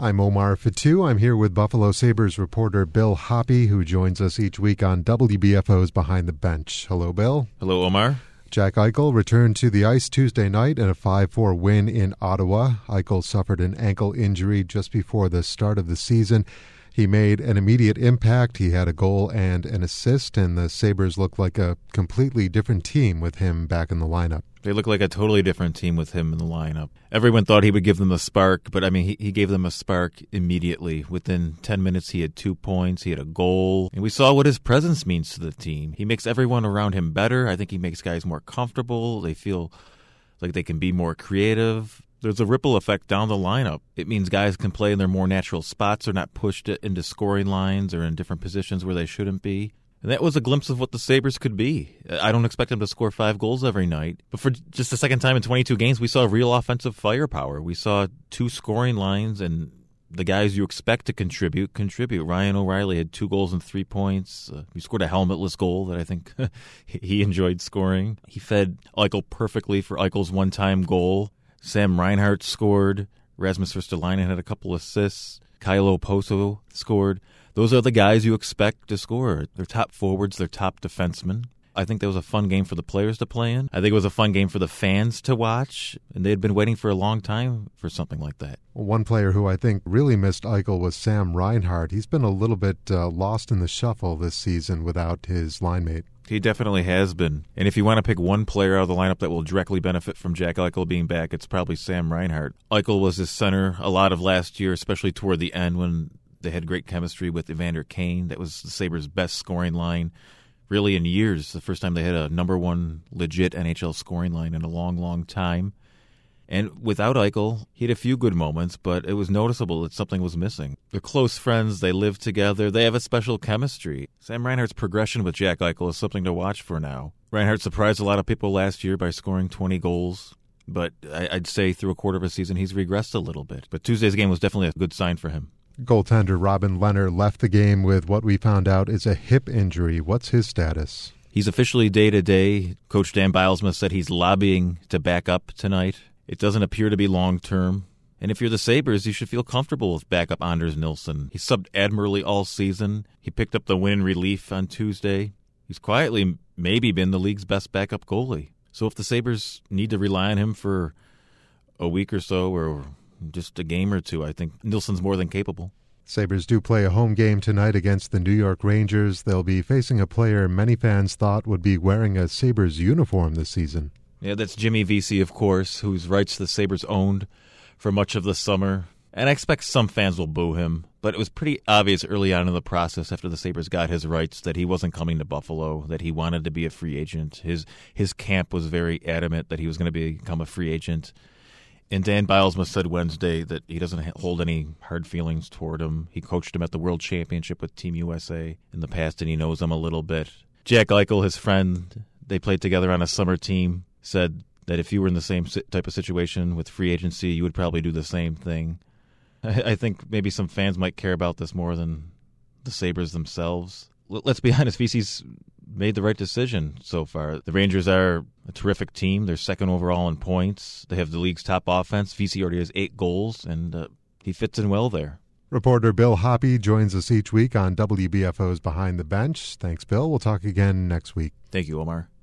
I'm Omar Fatou. I'm here with Buffalo Sabres reporter Bill Hoppe, who joins us each week on WBFO's Behind the Bench. Hello, Bill. Hello, Omar. Jack Eichel returned to the ice Tuesday night in a 5-4 win in Ottawa. Eichel suffered an ankle injury just before the start of the season. He made an immediate impact. He had a goal and an assist, and the Sabres looked like a completely different team with him back in the lineup. They look like a totally different team with him in the lineup. Everyone thought he would give them a spark, but he gave them a spark immediately. Within 10 minutes, he had 2 points, he had a goal, and we saw what his presence means to the team. He makes everyone around him better. I think he makes guys more comfortable. They feel like they can be more creative. There's a ripple effect down the lineup. It means guys can play in their more natural spots. They're not pushed into scoring lines or in different positions where they shouldn't be. And that was a glimpse of what the Sabres could be. I don't expect them to score 5 goals every night. But for just the second time in 22 games, we saw real offensive firepower. We saw 2 scoring lines, and the guys you expect to contribute. Ryan O'Reilly had 2 goals and 3 points. He scored a helmetless goal that I think he enjoyed scoring. He fed Eichel perfectly for Eichel's one-time goal. Sam Reinhart scored. Rasmus Ristolainen had a couple assists. Kyle Oposo scored. Those are the guys you expect to score. They're top forwards. They're top defensemen. I think that was a fun game for the players to play in. I think it was a fun game for the fans to watch, and they had been waiting for a long time for something like that. One player who I think really missed Eichel was Sam Reinhart. He's been a little bit lost in the shuffle this season without his line mate. He definitely has been. And if you want to pick one player out of the lineup that will directly benefit from Jack Eichel being back, it's probably Sam Reinhart. Eichel was his center a lot of last year, especially toward the end when they had great chemistry with Evander Kane. That was the Sabres' best scoring line really in years. The first time they had a number one legit NHL scoring line in a long, long time. And without Eichel, he had a few good moments, but it was noticeable that something was missing. They're close friends. They live together. They have a special chemistry. Sam Reinhart's progression with Jack Eichel is something to watch for now. Reinhart surprised a lot of people last year by scoring 20 goals, but I'd say through a quarter of a season he's regressed a little bit. But Tuesday's game was definitely a good sign for him. Goaltender Robin Lehner left the game with what we found out is a hip injury. What's his status? He's officially day-to-day. Coach Dan Bilesma said he's lobbying to back up tonight. It doesn't appear to be long-term. And if you're the Sabres, you should feel comfortable with backup Anders Nilsson. He subbed admirably all season. He picked up the win in relief on Tuesday. He's quietly maybe been the league's best backup goalie. So if the Sabres need to rely on him for a week or so or just a game or two, I think Nilsson's more than capable. Sabres do play a home game tonight against the New York Rangers. They'll be facing a player many fans thought would be wearing a Sabres uniform this season. Yeah, that's Jimmy Vesey, of course, whose rights the Sabres owned for much of the summer. And I expect some fans will boo him, but it was pretty obvious early on in the process after the Sabres got his rights that he wasn't coming to Buffalo, that he wanted to be a free agent. His camp was very adamant that he was going to become a free agent. And Dan Bilesma said Wednesday that he doesn't hold any hard feelings toward him. He coached him at the World Championship with Team USA in the past, and he knows him a little bit. Jack Eichel, his friend, they played together on a summer team, said that if you were in the same type of situation with free agency, you would probably do the same thing. I think maybe some fans might care about this more than the Sabres themselves. Let's be honest, Vesey's made the right decision so far. The Rangers are a terrific team. They're second overall in points. They have the league's top offense. Vesey already has 8 goals, and he fits in well there. Reporter Bill Hoppe joins us each week on WBFO's Behind the Bench. Thanks, Bill. We'll talk again next week. Thank you, Omar.